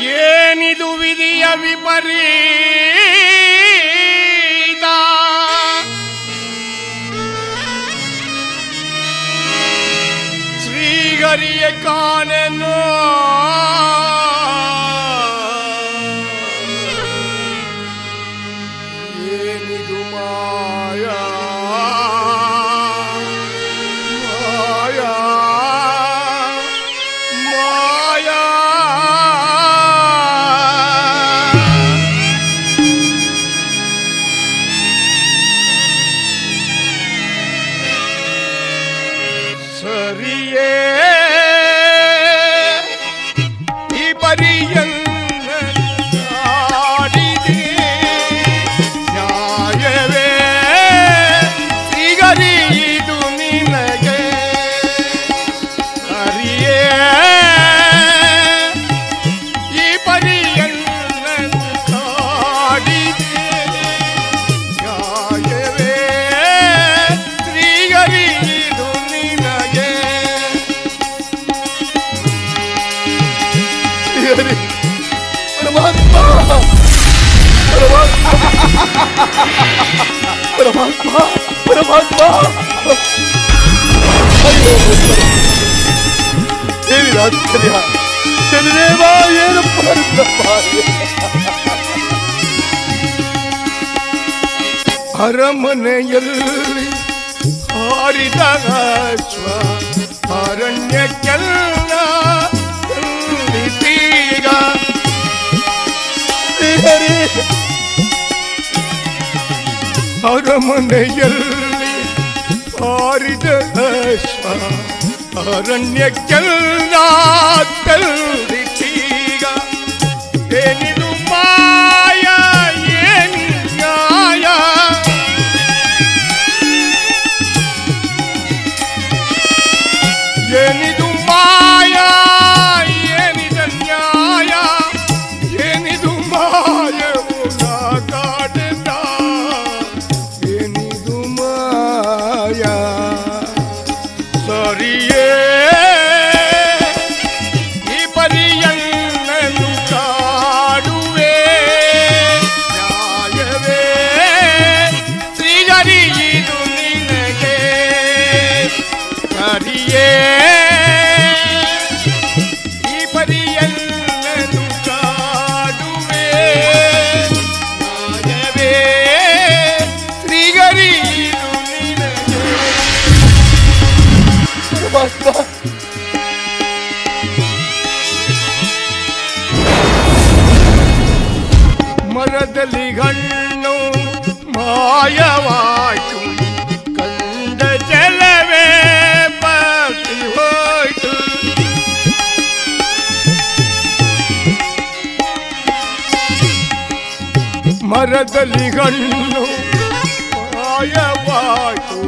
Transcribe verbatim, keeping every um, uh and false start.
ಏನಿದು ವಿಧಿಯ ವಿಪರೀತ ಶ್ರೀಹರಿಯ ಕಾಣೆನೋ ಏನಿದು ಮಾಯಾ परमात्मा परमात्मा आश्चर्य शनिदेव ಅರಮನೆಯಲ್ಲಿ ಹಾರಿದ ಅಶ್ವ ಅರಣ್ಯಕ್ಕೆಲ್ಲ ತಂದಿತೀಗ ಅರಮನೆಯಲ್ಲಿ ಹಾರಿದ ಅಶ್ವ ಅರಣ್ಯಕ್ಕೆಲ್ಲ ತಂದಿತೀಗ ಏನಿದು ಮಾಯ ಏನಿ ನ್ಯಾಯ ಏನಿದು ಮಾಯ ಏನಿದ ನ್ಯಾಯ ಏನಿದು ಮಾಯವು ನಾಗಾಡಿದ ಏನಿದು ಮಾಯ ಸರಿಯೇ ಈ ಪರಿಯನ್ನನು ಕಾಡುವೆ ನ್ಯಾಯವೇ ಶ್ರೀಹರಿ ಇದು ನಿನಗೆ ಸರಿಯೇ ಈ ಪರಿಯನ್ನನು ಕಾಡುವೆ ನ್ಯಾಯವೇ ಶ್ರೀಹರಿ ಇದು ನಿನಗೆ ಮರದಲ್ಲಿ ಹಣ್ಣು ಮಾಯವಾಯಿತು ಕಂಡ ಜಲವೇ ಬತ್ತಿ ಹೋಯಿತು ಮರದಲ್ಲಿ ಹಣ್ಣು ಮಾಯವಾಯಿತು